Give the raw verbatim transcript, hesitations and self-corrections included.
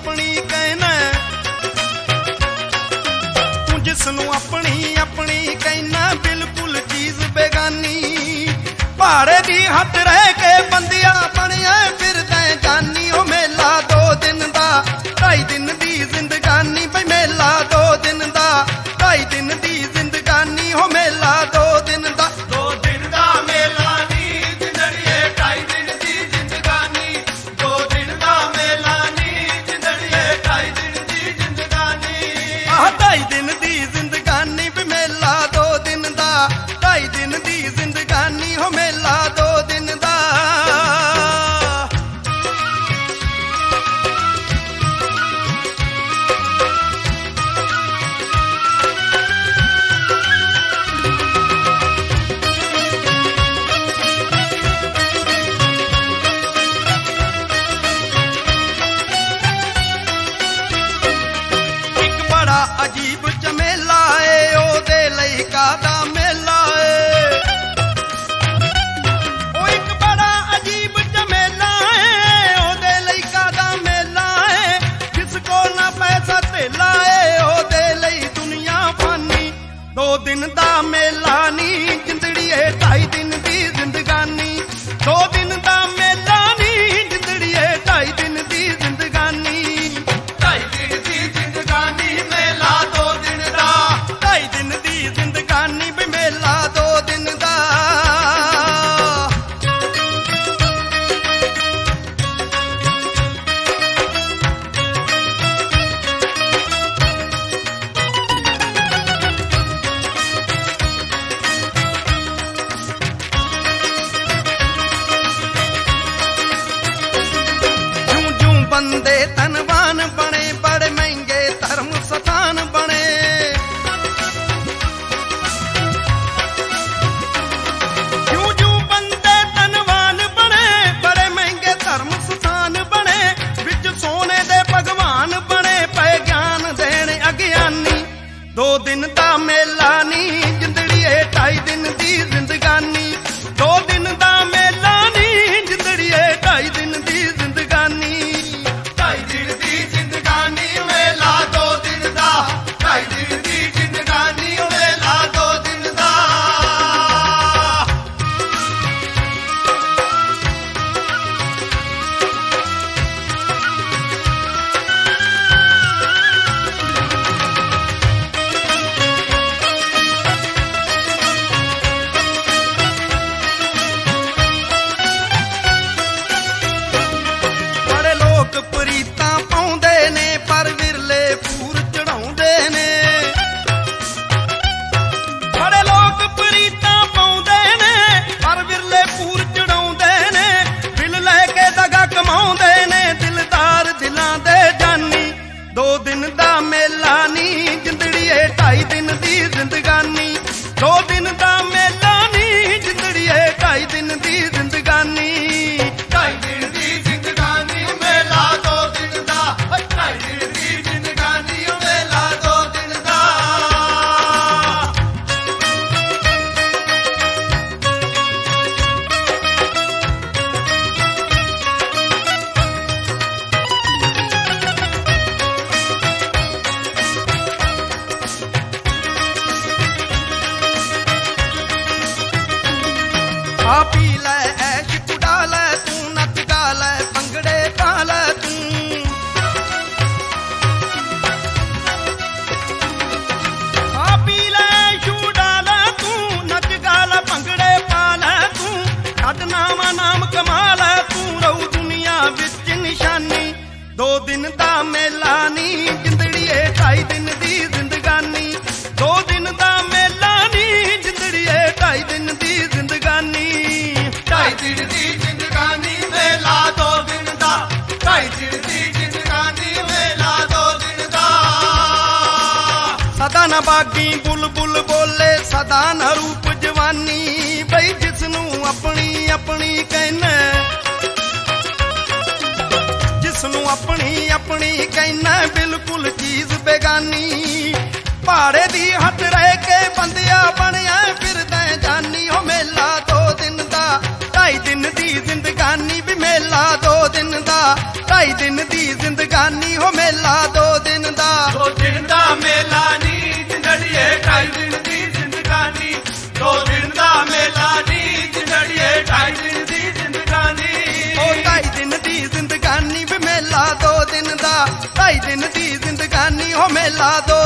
अपनी कहना, तू जिसनू अपनी अपनी कहना बिल्कुल चीज बेगानी। पहाड़े दी हट रह के बंदिया बनिया फिरदा जानी। ओ मेला दो दिन दा ढाई दिन दी जिंदगानी, बई मेला दो दिन दा ढाई दिन दी जिंदगानी। हो मेला दो दिन दा दो दिन दा मेला नी जिंदड़िए ढाई दिन दी जिंदगानी। दो दिन दा मेला नी जिंदड़िए ढाई दिन दी जिंदगानी। आह ढाई दिन दी जिंदगानी, बई मेला दो दिन दा ढाई दिन दी जिंदगानी। हो मेला दो दिन दा। एक बड़ा अजीब झमेला है ओदे लई कादा मेला है। ओ एक बड़ा अजीब झमेला है ओदे लई कादा मेला है। जिसको ना पैसा धेला है ओदे लई दुनिया फानी। दो दिन दा मेला नी जिंदड़िए ढाई दिन दी जिंदगानी। दो दिन दा मेला नी जिंदड़िए ढाई दिन दी जिंदगानी। ढाई दिन दी जिंदगानी मेला दो दिन दा। ढाई दिन दी जिंदगानी, बई मेला दो दिन दा। जूं जूं बंदे धनवान बने बड़े महंगे धर्म स्थान बने। जूं जूं बंदे धनवान बने बड़े महंगे धर्म स्थान बने। विच सोने दे भगवान बने पे ज्ञान देने अज्ञानी। दो दिन दा मेला नी जिंदड़िए ढाई दिन दी जिंदगानी। दो दिन दा मेला नी जिंदड़िए ढाई दिन दी जिंदगानी। ढाई दिन दी जिंदगानी मेला दो दिन दा। ढाई दिन दी जिंदगानी मेला दो दिन दा। बड़े लोग प्रीतां पाउंदे ने पर विरले पूर चढ़ाउंदे ने। बड़े लोग प्रीतां पाउंदे ने पर विरले पूर चढ़ाउंदे ने। दिल लैके दगा कमाउंदे ने दिलदार दिलां दे जानी। दो दिन दा मेला नी जिंदड़िए ढाई दिन दी जिंदगानी। दो दिन दा मेला नी जिंदड़िए ढाई दिन दी जिंदगानी। ढाई दिन दी जिंदगानी मेला दो दिन दा। ढाई दिन दी जिंदगानी मेला दो दिन दा। खा पी लै ऐश उड़ा लै तू नच गा लै भंगड़े पा लै तू। खा पी लै ऐश उड़ा लै तू नच गा लै भंगड़े पा लै तू। छड्ड नामा नाम कमा लै तू रहू दुनिया विच निशानी। दो दिन दा मेला नी जिंदड़िए ढाई दिन दी जिंदगानी। दो दिन दा मेला नी जिंदड़िए ढाई दिन दी जिंदगानी। ढाई दिन दी जिंदगानी मेला दो दिन दा। ढाई दिन दी जिंदगानी मेला दो दिन दा। सदा न बागी बुलबुल बोले सदा न रूप जवानी। बई जिसनू अपनी अपनी कहना, जिसनू अपनी अपनी कहना बिल्कुल चीज बेगानी। पहाड़े दी हट रह के बंदिया बनिया फिरदा जानी। हो मेला दो दिन दा ढाई दिन दी जिंदगानी, भी मेला दो दिन दा ढाई दिन दी जिंदगानी। ਜ਼ਿੰਦਗਾਨੀ ਹੋ ਮੇਲਾ ਦੋ ਦਿਨ ਦਾ ਦੋ ਦਿਨ ਦਾ ਮੇਲਾ ਨੀ ਜਿੰਦੜੀਏ ਢਾਈ ਦਿਨ ਦੀ ਜ਼ਿੰਦਗਾਨੀ ਦੋ ਦਿਨ ਦਾ ਮੇਲਾ ਨੀ ਜਿੰਦੜੀਏ ਢਾਈ ਦਿਨ ਦੀ ਜ਼ਿੰਦਗਾਨੀ ਉਹ ਢਾਈ ਦਿਨ ਦੀ ਜ਼ਿੰਦਗਾਨੀ ਵੀ ਮੇਲਾ ਦੋ ਦਿਨ ਦਾ ਢਾਈ ਦਿਨ ਦੀ ਜ਼ਿੰਦਗਾਨੀ ਹੋ ਮੇਲਾ ਦੋ